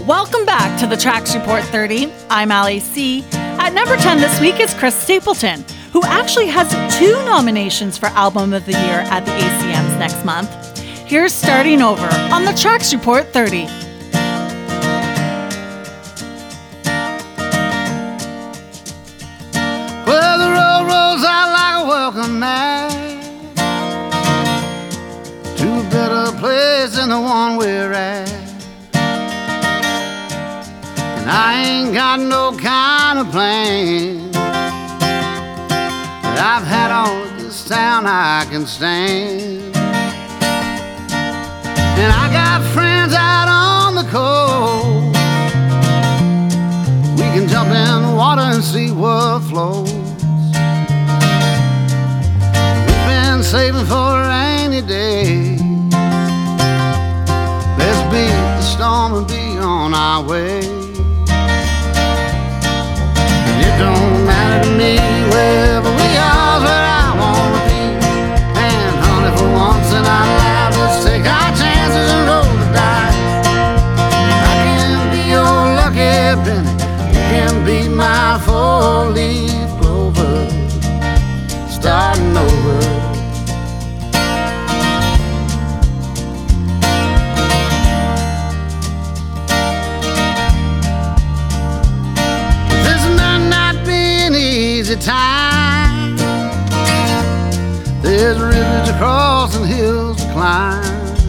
Welcome back to the Tracks Report 30. I'm Allie C. At number 10 this week is Chris Stapleton, who actually has 2 nominations for Album of the Year at the ACMs next month. Here's Starting Over on the Tracks Report 30. Well, the road rolls out like a welcome mat to a better place than the one we're at. And I ain't got no kind of plan that I've had all of this town I can stand. And I got friends out on the coast. We can jump in the water and see what flows. We've been saving for a rainy day. Let's beat the storm and be on our way. It don't matter to me wherever we are, where I wanna be. And honey, for once in our lives, let's take our chances and roll the dice. I can be your lucky penny, you can be my 4-leaf clover, starting over. Time. There's rivers to cross and hills to climb.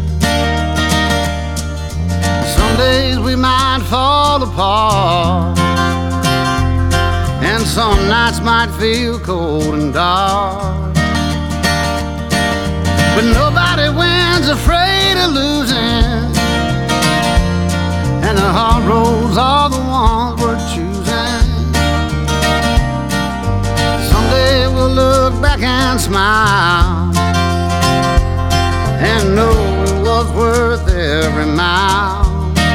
Some days we might fall apart, and some nights might feel cold and dark. But nobody wins afraid of losing, and the hard roads are the ones we're choosing. We'll look back and smile and know it was worth every mile.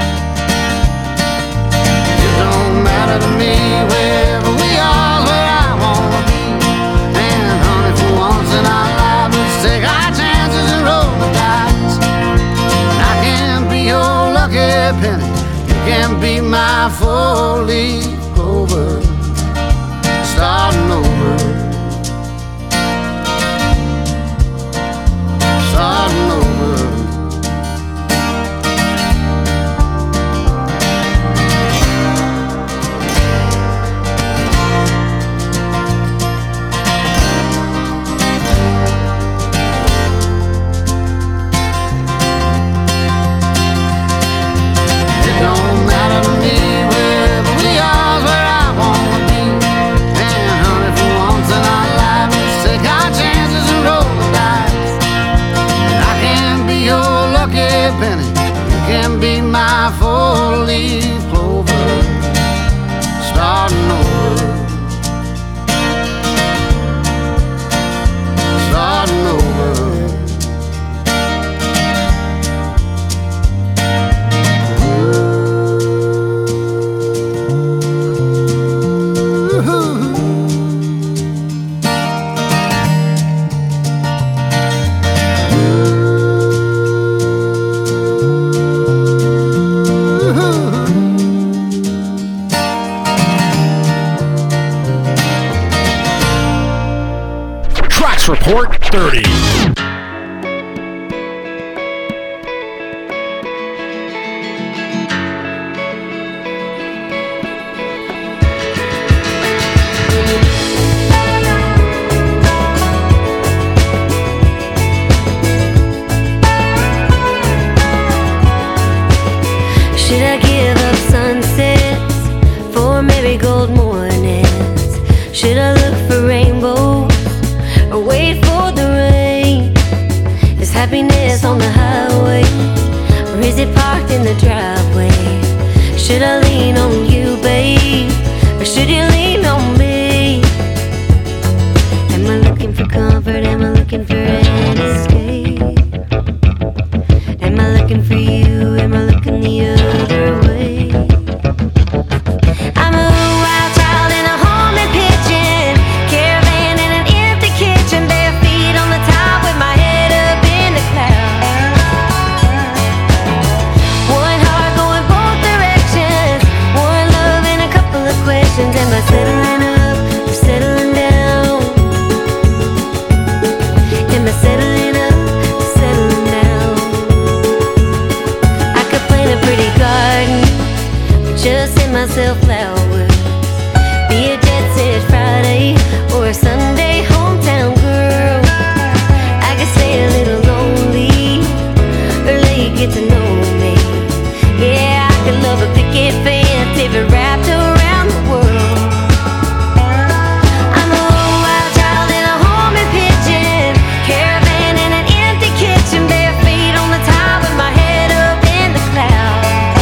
It don't matter to me wherever we are, where I wanna be. And honey, for once in our lives, let's take our chances and roll the dice. I can be your lucky penny, you can be my 4-leaf clover, starting over. Starting over. It don't matter to me wherever we are, where I wanna be. And honey, for once in our lives, let's take our chances and roll the dice. Your lucky penny, you can be my 4-leaf clover, starting over, starting over. Report 30. Should I give up sunsets for marigold mornings? Should I look for rainbows or wait for the rain? Is happiness on the highway, or is it parked in the driveway? Should I lean on you, babe, or should you lean on me? Am I looking for comfort? Am I looking for an escape? Am I looking for you? Am I looking the other way? I'm a wild child in a haunted pigeon caravan in an empty kitchen, bare feet on the top with my head up in the clouds. One heart going both directions. giving myself flowers. Be a jet set Friday or a Sunday hometown girl. I could stay a little lonely or let you get to know me. Yeah, I could love a picket fence if it wrapped around the world. I'm a little wild child in a homing pigeon, caravan in an empty kitchen, bare feet on the tile with my head up in the clouds.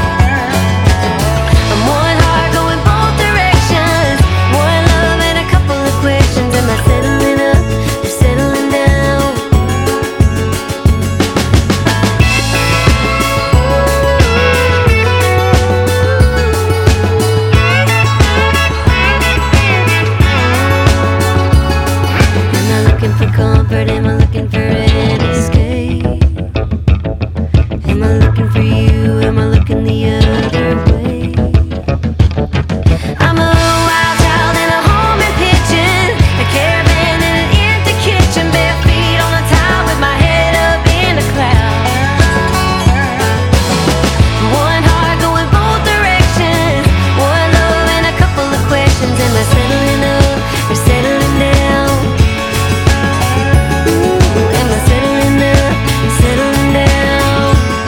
I'm one heart going both directions, one love and a couple of questions. Am I settling up or settling down? Am I looking for comfort? Am I looking for an escape? Am I looking for you? Am I looking the other way? I'm a wild child in a homing pigeon, a caravan in an empty kitchen, bare feet on the tile with my head up in the clouds. One heart going both directions, one love and a couple of questions. Am I settling up or settling down? Ooh, am I settling up or settling down?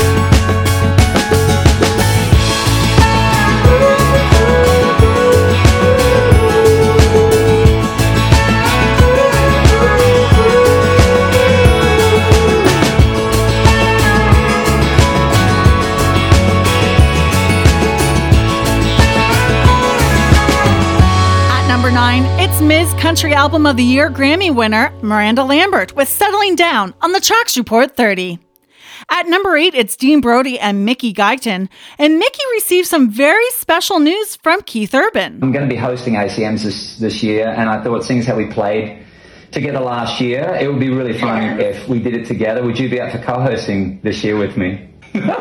At number 9, it's Ms. Country Album of the Year Grammy winner Miranda Lambert with Settling Down on the Tracks Report 30. At number 8, it's Dean Brody and Mickey Guyton, and Mickey received some very special news from Keith Urban. I'm going to be hosting ACMs this year, and I thought, seeing as how we played together last year, it would be really fun if we did it together. Would you be up for co-hosting this year with me?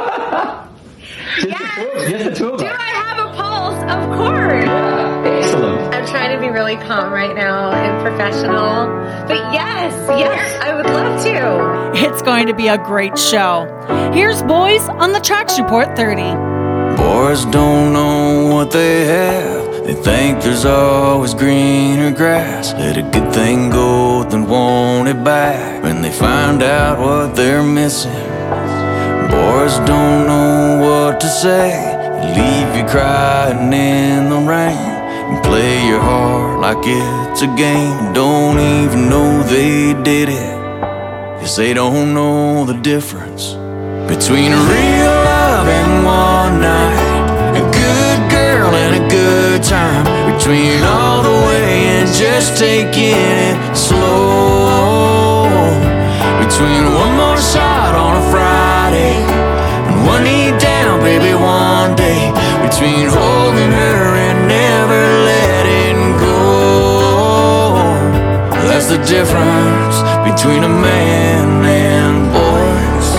Just the two of us. Do I have a pulse? Of course. Yeah, excellent. I'm trying to be really calm right now and professional. But yes, I would love to. It's going to be a great show. Here's Boys on the Tracks Report 30. Boys don't know what they have. They think there's always greener grass. Let a good thing go, then want it back when they find out what they're missing. Boys don't know what to say. Leave you crying in the rain and play your heart like it's a game. Don't even know they did it, 'cause they don't know the difference between a real love and one night, a good girl and a good time, between all the way and just taking it slow, between one more shot on a Friday and one knee down, baby, one day, between holding her and never letting go. That's the difference between a man and boys.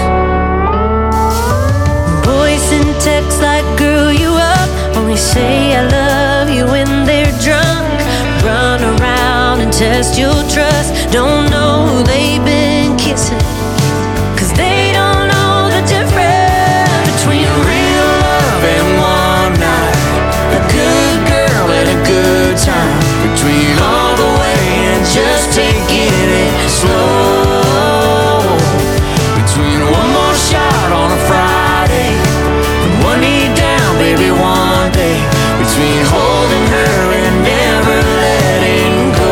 Boys send texts like, girl, you up, only say I love you when they're drunk. Run around and test your trust, don't know who they've been kissing, 'cause they don't know the difference between a real love and one night, a good girl and a good time, between all the way and just taking it slow, between one more shot on a Friday and one knee down, baby, one day, between holding her and never letting go.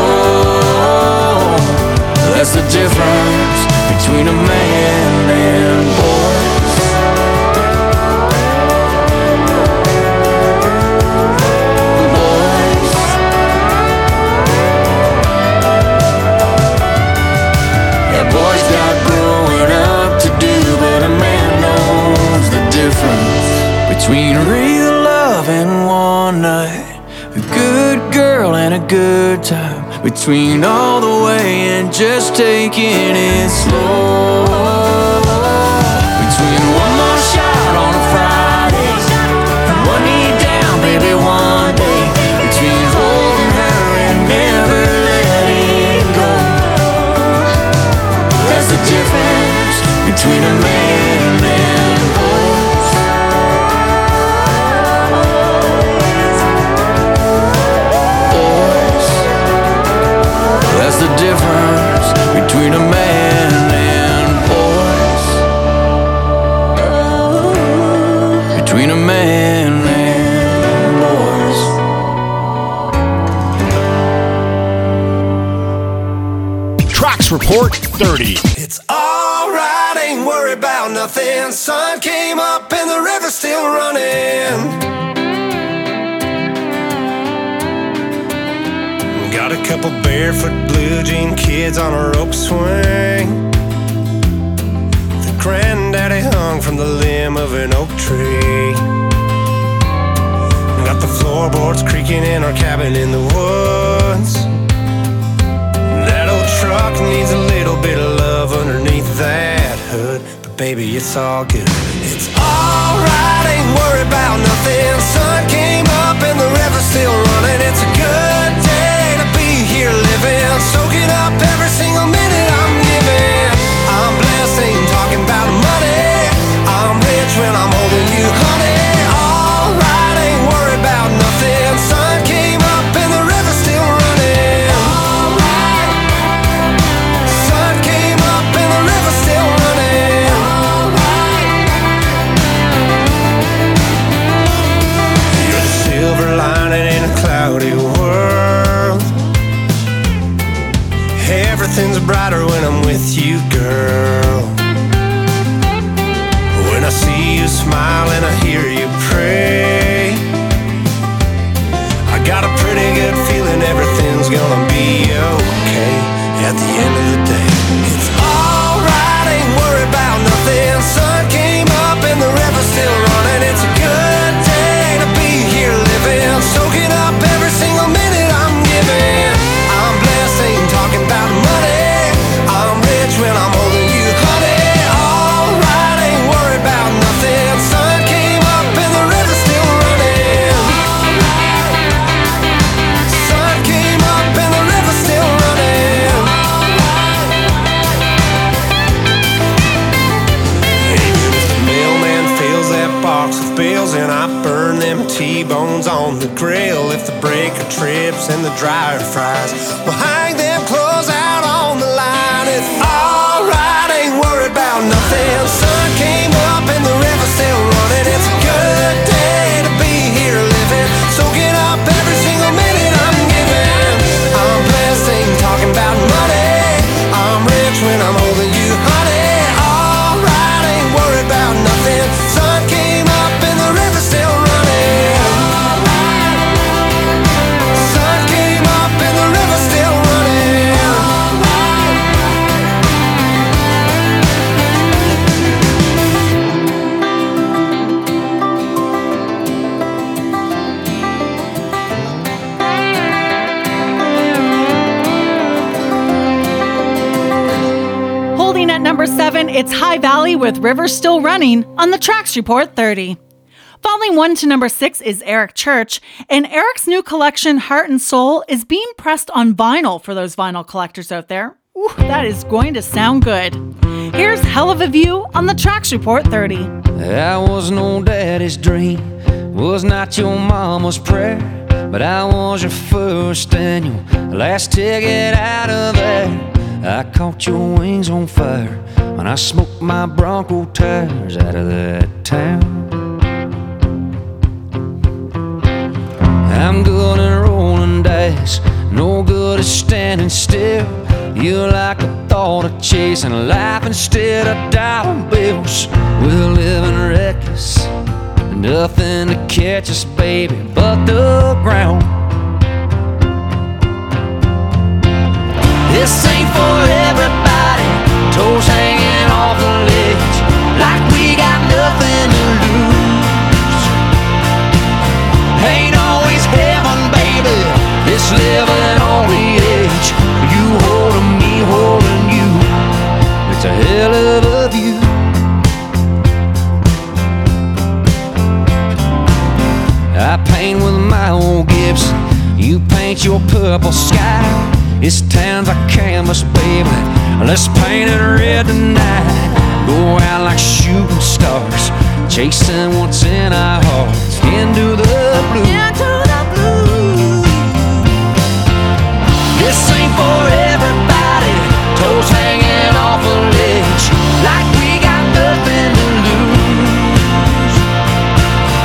That's the difference between a man and boys. Boys. Yeah, boys got growing up to do, but a man knows the difference between real love and one night, a good girl and a good time, between all the way and just taking it slow, between one more shot on a Friday and one knee down, baby, one day, between holding her and never letting go. That's the difference between a man and boys. between a man and boys. Tracks Report 30. It's alright, ain't worried about nothing. Sun came up and the river's still running. Got a couple barefoot blue jean kids on a rope swing. The granddaddy hung from the limb of an oak tree. Got the floorboards creaking in our cabin in the woods. That old truck needs a little bit of love underneath that hood, but baby, it's all good. It's alright, ain't worried about nothing. Sun came up and the river's still running. It's a good day to be here living, soaking up every single minute I'm giving. I'm blessed, ain't talking about money. I'm rich when I'm holding you, honey. Alright, ain't worried about nothing. Sun came up and the river's still running. Alright. Sun came up and the river's still running. Alright. You're the silver lining in a cloudy world. Everything's brighter when I'm with you, girl. When I see you smile and I hear you pray, I got a pretty good feeling everything's gonna be okay at the end of the day. It's alright, ain't worried about nothing. Sun came up and the river's still running. It's a good day to be here living, soaking up every single minute I'm giving. I'm blessed, ain't talking about money. I'm rich when I'm holding you, honey. Alright, ain't worried about nothing. Sun came up and the river's still running. Sun came up and the river's still running. Even if the mailman fills that box with bills and I burn them T-bones on the grill, if the breaker trips and the dryer fries, we'll hang them clothes out on the line. It's alright, ain't worried about nothing. Sun came up and the river's still running. It's a good day to be here living, soaking up every single minute I'm giving. I'm blessed, ain't talking about money. I'm rich when I'm holding you, honey. Alright, ain't worried about nothing. Sun came up and the river's still running. Sun came up and the river's still running. Holding at number 7, it's High Valley with River Still Running on the Tracks Report 30. Falling 1 to number 6 is Eric Church, and Eric's new collection, Heart and Soul, is being pressed on vinyl for those vinyl collectors out there. Ooh, that is going to sound good. Here's Hell of a View on the Tracks Report 30. I was no daddy's dream, was not your mama's prayer, but I was your first and your last ticket out of there. I caught your wings on fire when I smoked my Bronco tires out of that town. I'm good at rolling dice, no good at standing still. You like the thought of chasing life instead of dollar bills. We're living reckless, nothing to catch us, baby, but the ground. This ain't for everybody, toes hanging off the ledge, like we got nothing to lose. Ain't always heaven, baby, it's living on the edge. You holding me, holding you, it's a hell of a view. I paint with my old Gibson, you paint your purple sky. This town's a canvas, baby, let's paint it red tonight. Go out like shooting stars, chasing what's in our hearts, into the blue. This ain't for everybody, toes hanging off a ledge, like we got nothing to lose.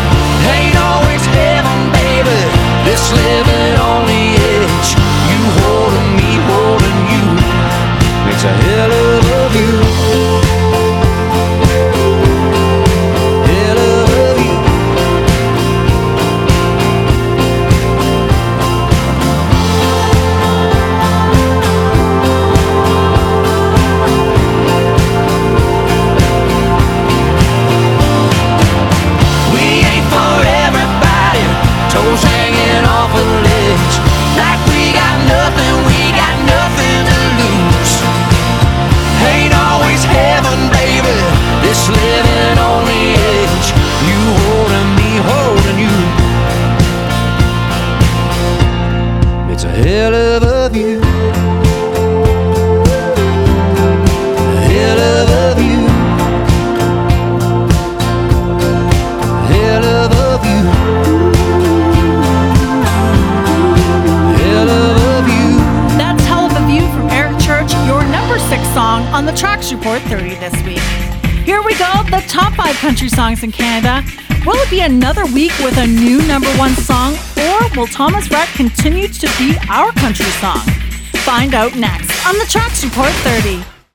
30 this week. Here we go, the top 5 country songs in Canada. Will it be another week with a new #1 song, or will Thomas Rhett continue to be our country song? Find out next on the Tracks Report 30.